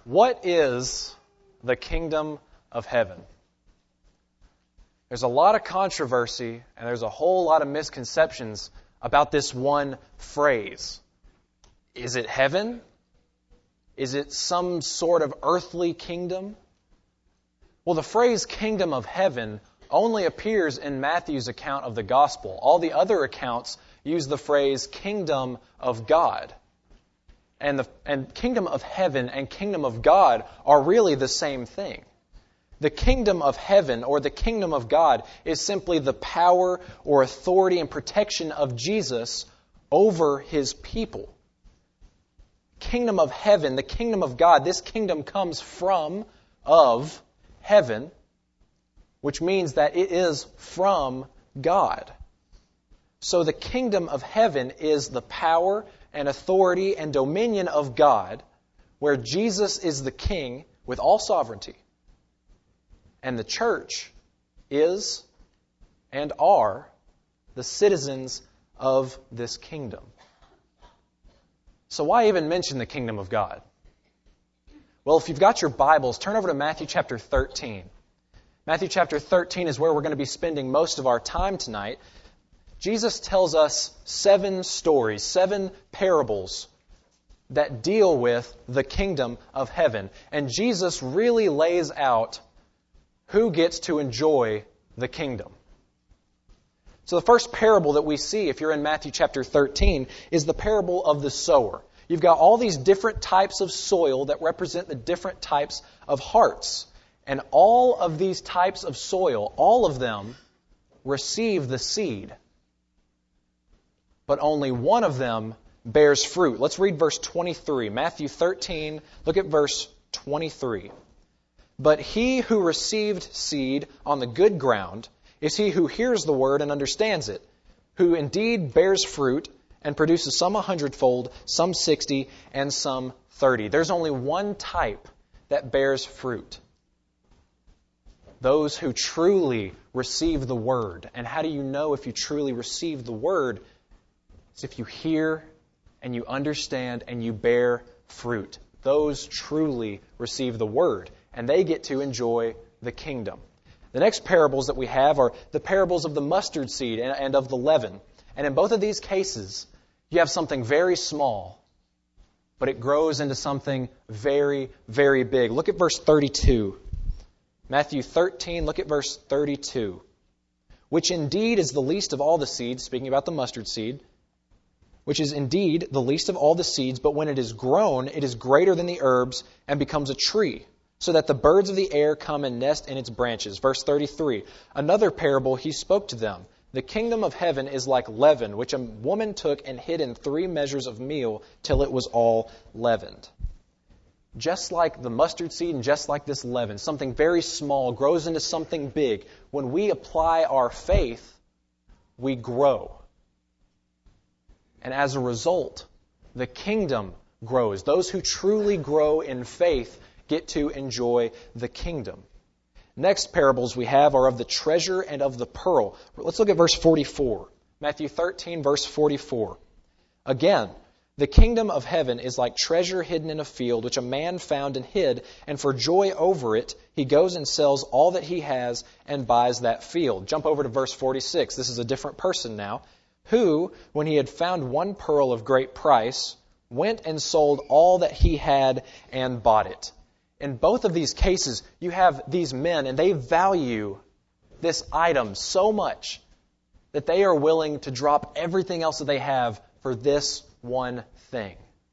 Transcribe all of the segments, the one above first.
What is the kingdom of heaven? There's a lot of controversy and there's a whole lot of misconceptions about this one phrase. Is it heaven? Is it some sort of earthly kingdom? Well, the phrase kingdom of heaven only appears in Matthew's account of the gospel. All the other accounts use the phrase kingdom of God. And kingdom of heaven and kingdom of God are really the same thing. The kingdom of heaven or the kingdom of God is simply the power or authority and protection of Jesus over His people. Kingdom of heaven, the kingdom of God, this kingdom comes of heaven, which means that it is from God. So the kingdom of heaven is the power and authority and dominion of God, where Jesus is the king with all sovereignty. And the church is and are the citizens of this kingdom. So why even mention the kingdom of God? Well, if you've got your Bibles, turn over to Matthew chapter 13. Matthew chapter 13 is where we're going to be spending most of our time tonight. Jesus tells us 7 stories, 7 parables that deal with the kingdom of heaven. And Jesus really lays out who gets to enjoy the kingdom. So the first parable that we see, if you're in Matthew chapter 13, is the parable of the sower. You've got all these different types of soil that represent the different types of hearts. And all of these types of soil, all of them receive the seed. But only one of them bears fruit. Let's read verse 23. Matthew 13, look at verse 23. But he who received seed on the good ground is he who hears the word and understands it, who indeed bears fruit and produces some 100-fold, some 60, and some 30. There's only one type that bears fruit. Those who truly receive the word. And how do you know if you truly receive the word? It's if you hear and you understand and you bear fruit. Those truly receive the word, and they get to enjoy the kingdom. The next parables that we have are the parables of the mustard seed and of the leaven. And in both of these cases, you have something very small, but it grows into something very, very big. Look at verse 32. Matthew 13, look at verse 32. Which indeed is the least of all the seeds, speaking about the mustard seed, which is indeed the least of all the seeds, but when it is grown, it is greater than the herbs and becomes a tree, so that the birds of the air come and nest in its branches. Verse 33, another parable he spoke to them. The kingdom of heaven is like leaven, which a woman took and hid in 3 measures of meal till it was all leavened. Just like the mustard seed and just like this leaven, something very small grows into something big. When we apply our faith, we grow. And as a result, the kingdom grows. Those who truly grow in faith get to enjoy the kingdom. Next parables we have are of the treasure and of the pearl. Let's look at verse 44. Matthew 13, verse 44. Again, the kingdom of heaven is like treasure hidden in a field, which a man found and hid, and for joy over it, he goes and sells all that he has and buys that field. Jump over to verse 46. This is a different person now. Who, when he had found one pearl of great price, went and sold all that he had and bought it. In both of these cases, you have these men, and they value this item so much that they are willing to drop everything else that they have for this one thing.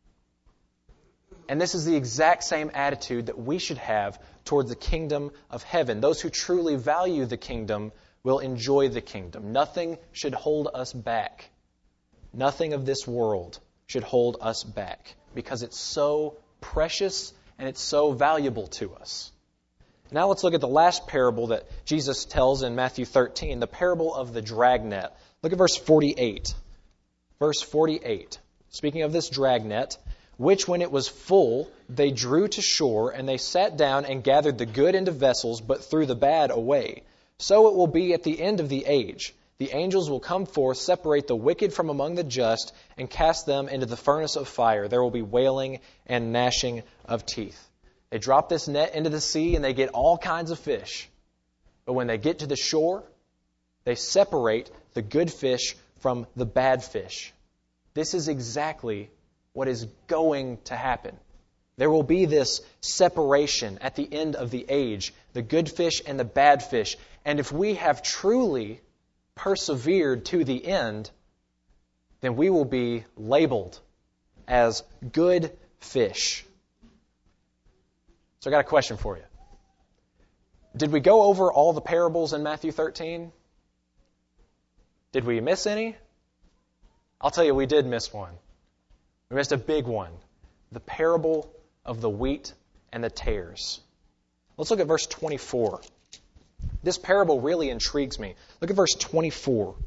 And this is the exact same attitude that we should have toward the kingdom of heaven. Those who truly value the kingdom will enjoy the kingdom. Nothing should hold us back. Nothing of this world should hold us back because it's so precious and it's so valuable to us. Now let's look at the last parable that Jesus tells in Matthew 13, the parable of the dragnet. Look at verse 48. Verse 48. Speaking of this dragnet, which when it was full, they drew to shore, and they sat down and gathered the good into vessels, but threw the bad away. So it will be at the end of the age. The angels will come forth, separate the wicked from among the just, and cast them into the furnace of fire. There will be wailing and gnashing of teeth. They drop this net into the sea and they get all kinds of fish. But when they get to the shore, they separate the good fish from the bad fish. This is exactly what is going to happen. There will be this separation at the end of the age, the good fish and the bad fish. And if we have truly persevered to the end, then we will be labeled as good fish. So I got a question for you. Did we go over all the parables in Matthew 13? Did we miss any? I'll tell you, we did miss one. We missed a big one. The parable of the wheat and the tares. Let's look at verse 24. This parable really intrigues me. Look at verse 24.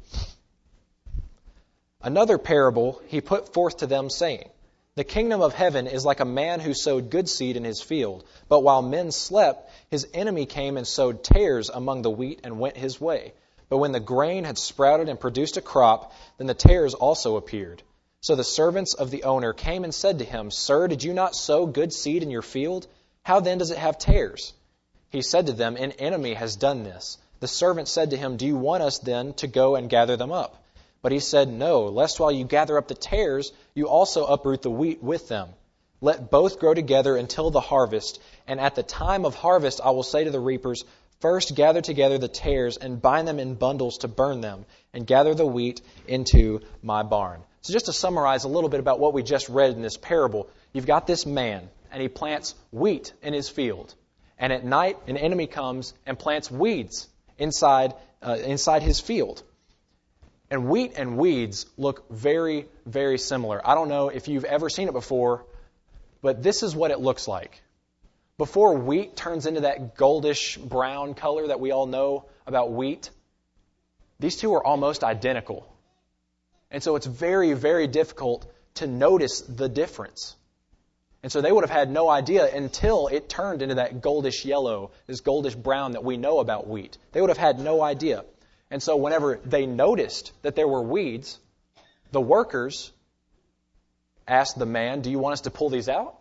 Another parable he put forth to them, saying, The kingdom of heaven is like a man who sowed good seed in his field. But while men slept, his enemy came and sowed tares among the wheat and went his way. But when the grain had sprouted and produced a crop, then the tares also appeared. So the servants of the owner came and said to him, Sir, did you not sow good seed in your field? How then does it have tares? He said to them, An enemy has done this. The servant said to him, Do you want us then to go and gather them up? But he said, No, lest while you gather up the tares, you also uproot the wheat with them. Let both grow together until the harvest. And at the time of harvest I will say to the reapers, First gather together the tares and bind them in bundles to burn them, and gather the wheat into my barn. So just to summarize a little bit about what we just read in this parable, you've got this man, and he plants wheat in his field. And at night, an enemy comes and plants weeds inside his field. And wheat and weeds look very, very similar. I don't know if you've ever seen it before, but this is what it looks like. Before wheat turns into that goldish brown color that we all know about wheat, these two are almost identical. And so it's very, very difficult to notice the difference. And so they would have had no idea until it turned into that goldish yellow, this goldish brown that we know about wheat. They would have had no idea. And so whenever they noticed that there were weeds, the workers asked the man, Do you want us to pull these out?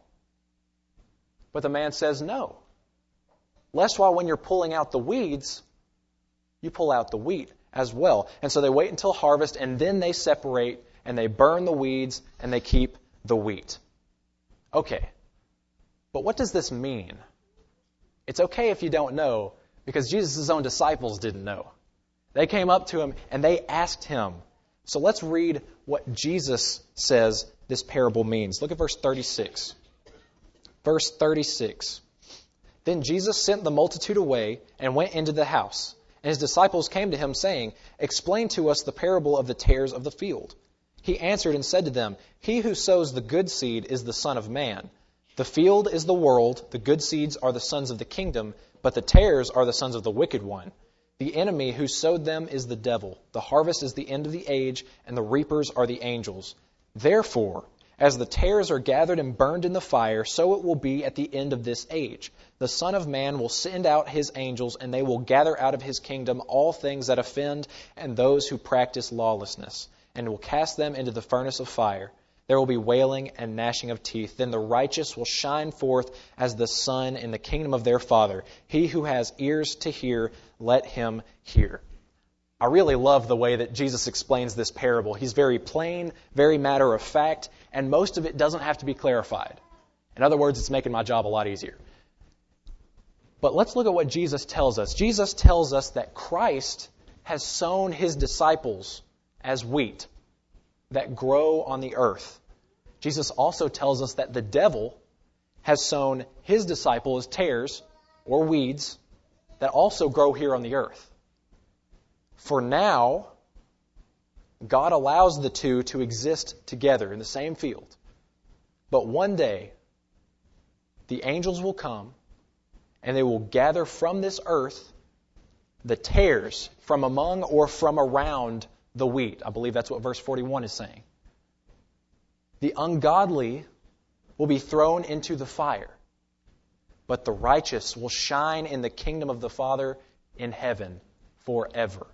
But the man says no. Lest while when you're pulling out the weeds, you pull out the wheat as well. And so they wait until harvest, and then they separate, and they burn the weeds, and they keep the wheat. Okay, but what does this mean? It's okay if you don't know, because Jesus' own disciples didn't know. They came up to him, and they asked him. So let's read what Jesus says this parable means. Look at verse 36. Verse 36. Then Jesus sent the multitude away and went into the house. And his disciples came to him, saying, Explain to us the parable of the tares of the field. He answered and said to them, He who sows the good seed is the Son of Man. The field is the world, the good seeds are the sons of the kingdom, but the tares are the sons of the wicked one. The enemy who sowed them is the devil. The harvest is the end of the age, and the reapers are the angels. Therefore, as the tares are gathered and burned in the fire, so it will be at the end of this age. The Son of Man will send out his angels, and they will gather out of his kingdom all things that offend and those who practice lawlessness, and will cast them into the furnace of fire. There will be wailing and gnashing of teeth. Then the righteous will shine forth as the sun in the kingdom of their Father. He who has ears to hear, let him hear. I really love the way that Jesus explains this parable. He's very plain, very matter of fact, and most of it doesn't have to be clarified. In other words, it's making my job a lot easier. But let's look at what Jesus tells us. Jesus tells us that Christ has sown his disciples as wheat that grow on the earth. Jesus also tells us that the devil has sown his disciples as tares or weeds that also grow here on the earth. For now, God allows the two to exist together in the same field. But one day, the angels will come and they will gather from this earth the tares from among or from around the wheat. I believe that's what verse 41 is saying. The ungodly will be thrown into the fire, but the righteous will shine in the kingdom of the Father in heaven forever.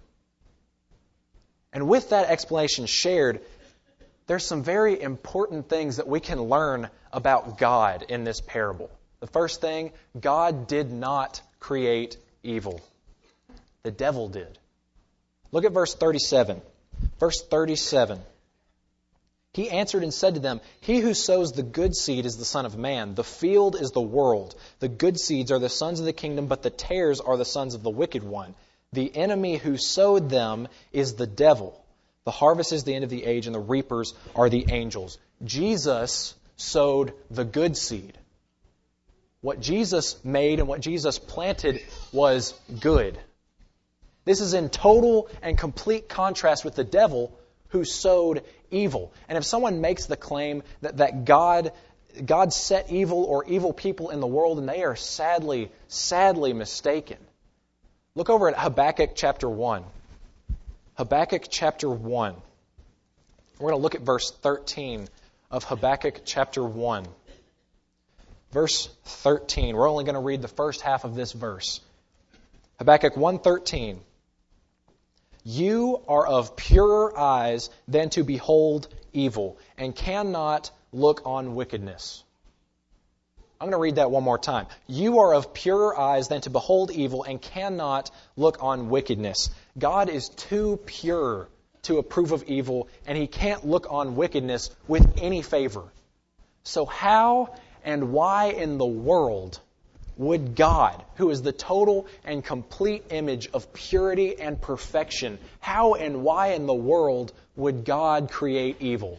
And with that explanation shared, there's some very important things that we can learn about God in this parable. The first thing, God did not create evil. The devil did. Look at verse 37. Verse 37. He answered and said to them, He who sows the good seed is the Son of Man. The field is the world. The good seeds are the sons of the kingdom, but the tares are the sons of the wicked one. The enemy who sowed them is the devil. The harvest is the end of the age, and the reapers are the angels. Jesus sowed the good seed. What Jesus made and what Jesus planted was good. This is in total and complete contrast with the devil who sowed evil. And if someone makes the claim that God set evil or evil people in the world, and they are sadly mistaken. Look over at Habakkuk chapter 1. Habakkuk chapter 1. We're going to look at verse 13 of Habakkuk chapter 1. Verse 13. We're only going to read the first half of this verse. Habakkuk 1:13. You are of purer eyes than to behold evil, and cannot look on wickedness. I'm going to read that one more time. You are of purer eyes than to behold evil, and cannot look on wickedness. God is too pure to approve of evil, and He can't look on wickedness with any favor. So how and why in the world would God, who is the total and complete image of purity and perfection, how and why in the world would God create evil?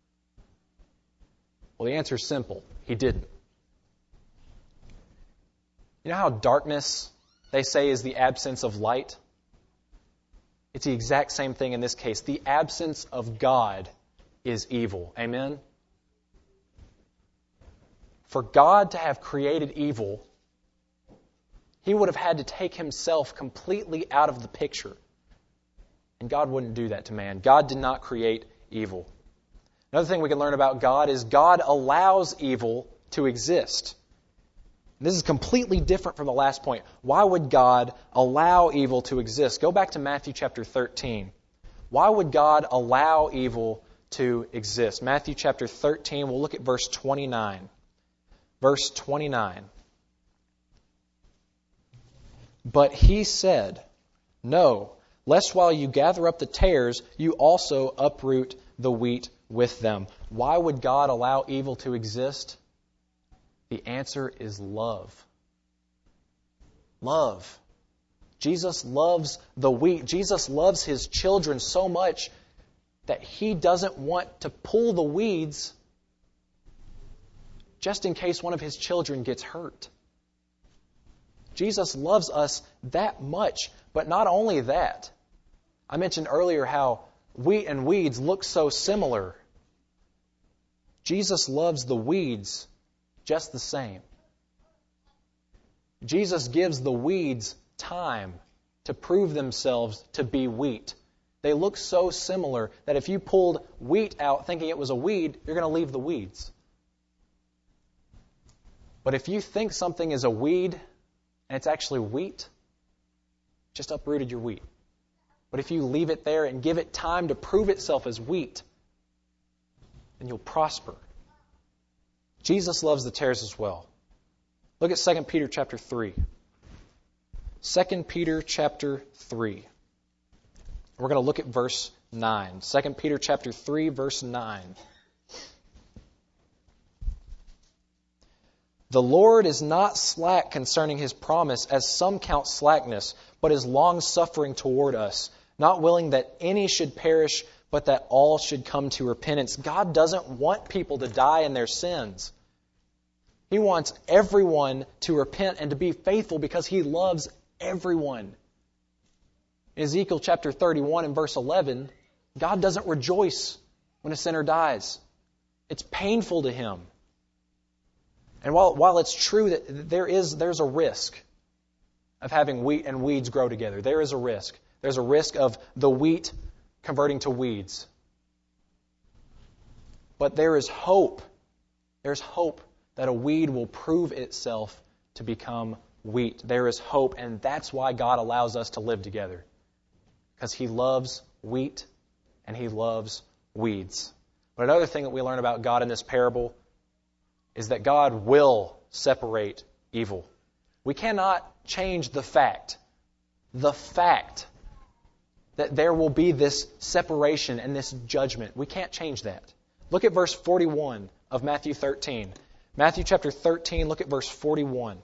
Well, the answer is simple. He didn't. You know how darkness, they say, is the absence of light? It's the exact same thing in this case. The absence of God is evil. Amen? For God to have created evil, He would have had to take Himself completely out of the picture. And God wouldn't do that to man. God did not create evil. Another thing we can learn about God is God allows evil to exist. This is completely different from the last point. Why would God allow evil to exist? Go back to Matthew chapter 13. Why would God allow evil to exist? Matthew chapter 13, we'll look at verse 29. Verse 29. But He said, No, lest while you gather up the tares, you also uproot the wheat with them. Why would God allow evil to exist? The answer is love. Love. Jesus loves the wheat. Jesus loves His children so much that He doesn't want to pull the weeds just in case one of His children gets hurt. Jesus loves us that much. But not only that, I mentioned earlier how wheat and weeds look so similar. Jesus loves the weeds just the same. Jesus gives the weeds time to prove themselves to be wheat. They look so similar that if you pulled wheat out thinking it was a weed, you're going to leave the weeds. But if you think something is a weed and it's actually wheat, just uprooted your wheat. But if you leave it there and give it time to prove itself as wheat, then you'll prosper. Jesus loves the tares as well. Look at 2 Peter chapter 3. 2 Peter chapter 3. We're going to look at verse 9. 2 Peter chapter 3, verse 9. The Lord is not slack concerning His promise, as some count slackness, but is long-suffering toward us, not willing that any should perish, but that all should come to repentance. God doesn't want people to die in their sins. He wants everyone to repent and to be faithful because He loves everyone. In Ezekiel chapter 31 and verse 11, God doesn't rejoice when a sinner dies. It's painful to Him. And while it's true that there's a risk of having wheat and weeds grow together, there is a risk. There's a risk of the wheat converting to weeds. But there is hope. There's hope that a weed will prove itself to become wheat. There is hope, and that's why God allows us to live together. Because He loves wheat and He loves weeds. But another thing that we learn about God in this parable is that God will separate evil. We cannot change the fact that there will be this separation and this judgment. We can't change that. Look at verse 41 of Matthew 13. Matthew chapter 13, look at verse 41.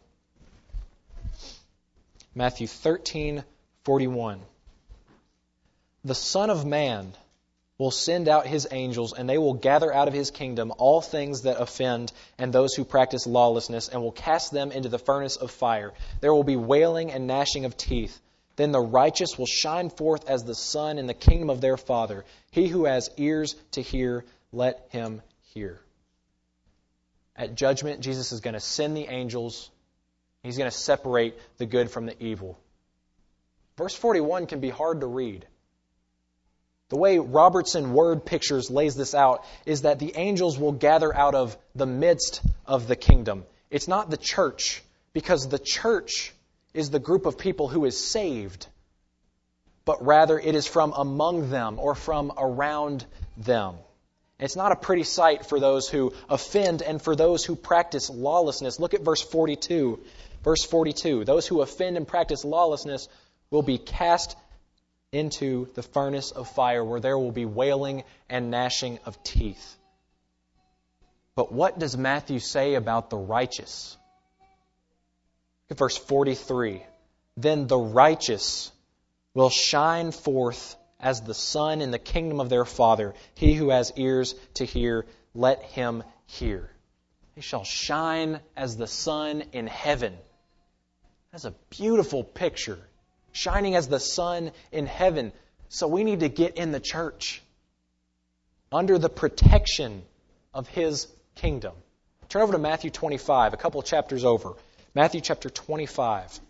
Matthew 13:41. The Son of Man will send out His angels, and they will gather out of His kingdom all things that offend and those who practice lawlessness, and will cast them into the furnace of fire. There will be wailing and gnashing of teeth. Then the righteous will shine forth as the sun in the kingdom of their Father. He who has ears to hear, let him hear. At judgment, Jesus is going to send the angels. He's going to separate the good from the evil. Verse 41 can be hard to read. The way Robertson Word Pictures lays this out is that the angels will gather out of the midst of the kingdom. It's not the church, because the church is the group of people who is saved, but rather it is from among them or from around them. It's not a pretty sight for those who offend and for those who practice lawlessness. Look at verse 42. Verse 42, those who offend and practice lawlessness will be cast into the furnace of fire, where there will be wailing and gnashing of teeth. But what does Matthew say about the righteous? Look at verse 43. Then the righteous will shine forth as the sun in the kingdom of their Father. He who has ears to hear, let him hear. They shall shine as the sun in heaven. That's a beautiful picture. Shining as the sun in heaven. So we need to get in the church under the protection of His kingdom. Turn over to Matthew 25, a couple chapters over. Matthew chapter 25.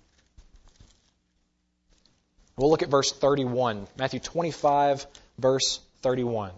We'll look at verse 31. Matthew 25, verse 31.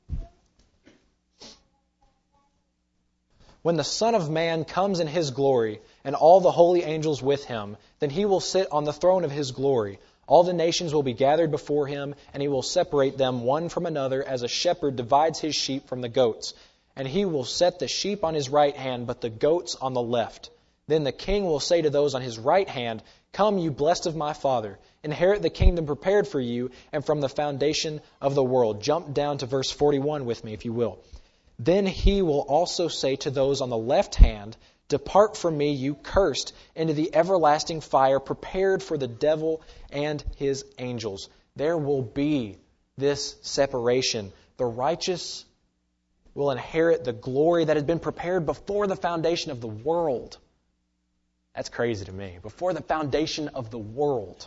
When the Son of Man comes in His glory, and all the holy angels with Him, then He will sit on the throne of His glory. All the nations will be gathered before Him, and He will separate them one from another, as a shepherd divides his sheep from the goats. And He will set the sheep on His right hand, but the goats on the left. Then the King will say to those on His right hand, Come, you blessed of my Father, inherit the kingdom prepared for you, and from the foundation of the world. Jump down to verse 41 with me, if you will. Then He will also say to those on the left hand, Depart from me, you cursed, into the everlasting fire prepared for the devil and his angels. There will be this separation. The righteous will inherit the glory that had been prepared before the foundation of the world. That's crazy to me. Before the foundation of the world.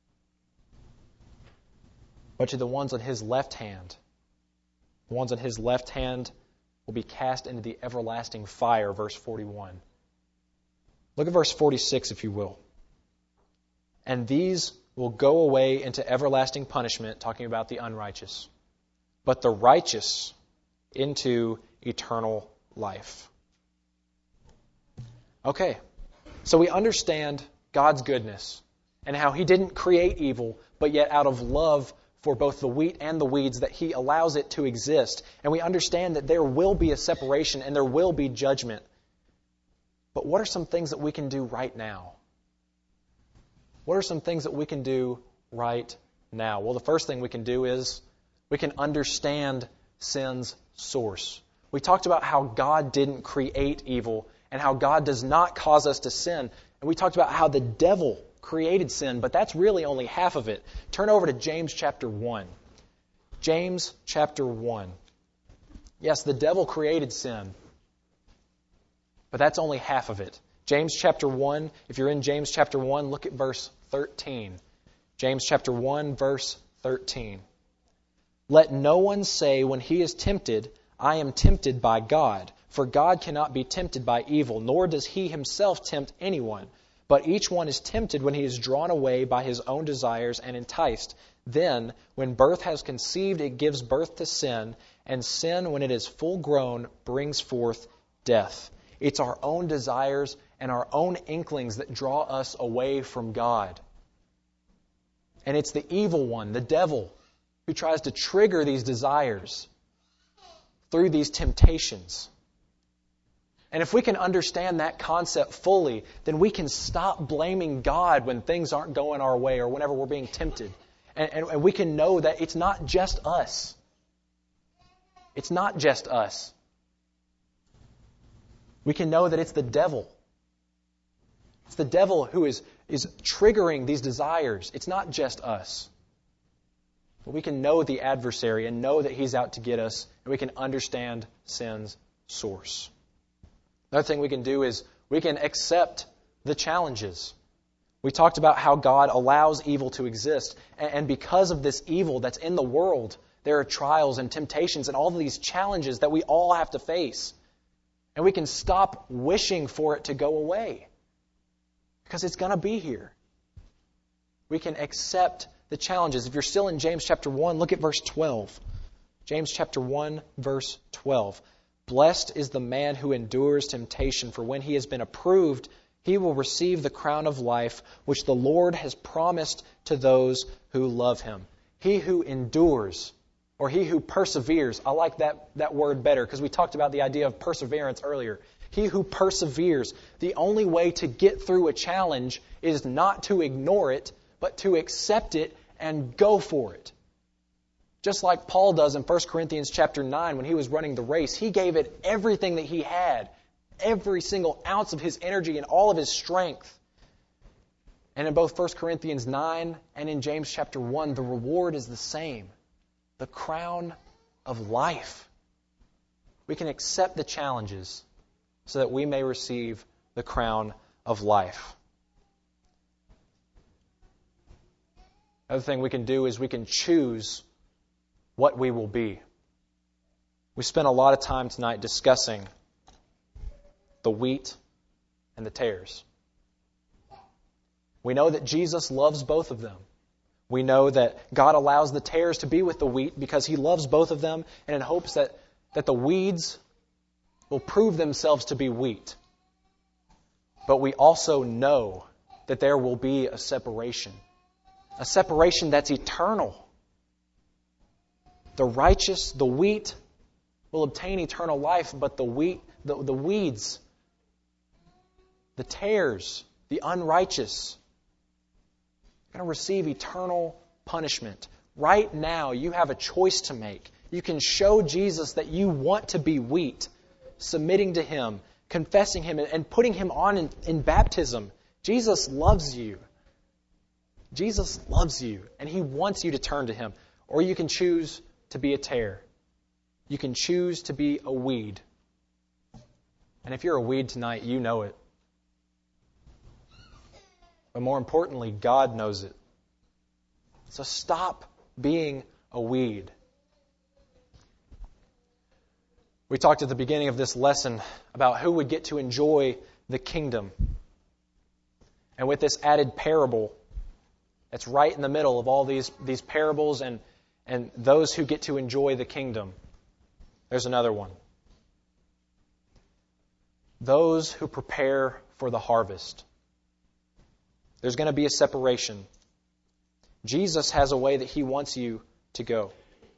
But to the ones on His left hand, the ones on His left hand will be cast into the everlasting fire, verse 41. Look at verse 46, if you will. And these will go away into everlasting punishment, talking about the unrighteous, but the righteous into eternal life. Okay, so we understand God's goodness and how He didn't create evil, but yet out of love for both the wheat and the weeds, that He allows it to exist. And we understand that there will be a separation and there will be judgment. But what are some things that we can do right now? What are some things that we can do right now? Well, the first thing we can do is we can understand sin's source. We talked about how God didn't create evil and how God does not cause us to sin. And we talked about how the devil created sin, but that's really only half of it. Turn over to James chapter 1. James chapter 1. Yes, the devil created sin, but that's only half of it. James chapter 1, if you're in James chapter 1, look at verse 13. James chapter 1, verse 13. Let no one say when he is tempted, I am tempted by God. For God cannot be tempted by evil, nor does He Himself tempt anyone. But each one is tempted when he is drawn away by his own desires and enticed. Then, when birth has conceived, it gives birth to sin, and sin, when it is full grown, brings forth death. It's our own desires and our own inklings that draw us away from God. And it's the evil one, the devil, who tries to trigger these desires through these temptations. And if we can understand that concept fully, then we can stop blaming God when things aren't going our way or whenever we're being tempted. And we can know that it's not just us. It's not just us. We can know that it's the devil. It's the devil who is triggering these desires. It's not just us. But we can know the adversary and know that he's out to get us, and we can understand sin's source. Another thing we can do is we can accept the challenges. We talked about how God allows evil to exist, and because of this evil that's in the world, there are trials and temptations and all of these challenges that we all have to face. And we can stop wishing for it to go away, because it's going to be here. We can accept the challenges. If you're still in James chapter 1, look at verse 12. James chapter 1, verse 12. Blessed is the man who endures temptation, for when he has been approved, he will receive the crown of life, which the Lord has promised to those who love him. He who endures, or he who perseveres. I like that word better, because we talked about the idea of perseverance earlier. He who perseveres. The only way to get through a challenge is not to ignore it, but to accept it and go for it. Just like Paul does in 1 Corinthians chapter 9 when he was running the race. He gave it everything that he had, every single ounce of his energy and all of his strength. And in both 1 Corinthians 9 and in James chapter 1, the reward is the same. The crown of life. We can accept the challenges so that we may receive the crown of life. Another thing we can do is we can choose what we will be. We spent a lot of time tonight discussing the wheat and the tares. We know that Jesus loves both of them. We know that God allows the tares to be with the wheat because He loves both of them, and in hopes that the weeds will prove themselves to be wheat. But we also know that there will be a separation that's eternal. The righteous, the wheat, will obtain eternal life, but the weeds, the tares, the unrighteous, are going to receive eternal punishment. Right now, you have a choice to make. You can show Jesus that you want to be wheat, submitting to Him, confessing Him, and putting Him on in baptism. Jesus loves you. Jesus loves you, and He wants you to turn to Him. Or you can choose to be a tare. You can choose to be a weed. And if you're a weed tonight, you know it. But more importantly, God knows it. So stop being a weed. We talked at the beginning of this lesson about who would get to enjoy the kingdom. And with this added parable, that's right in the middle of all these parables and those who get to enjoy the kingdom, there's another one. Those who prepare for the harvest. There's going to be a separation. Jesus has a way that He wants you to go.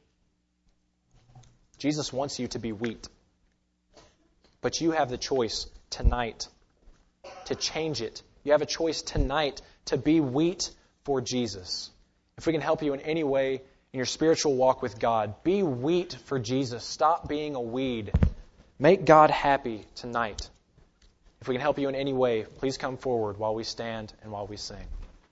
Jesus wants you to be wheat. But you have the choice tonight to change it. You have a choice tonight to be wheat for Jesus. If we can help you in any way in your spiritual walk with God, be wheat for Jesus. Stop being a weed. Make God happy tonight. If we can help you in any way, please come forward while we stand and while we sing.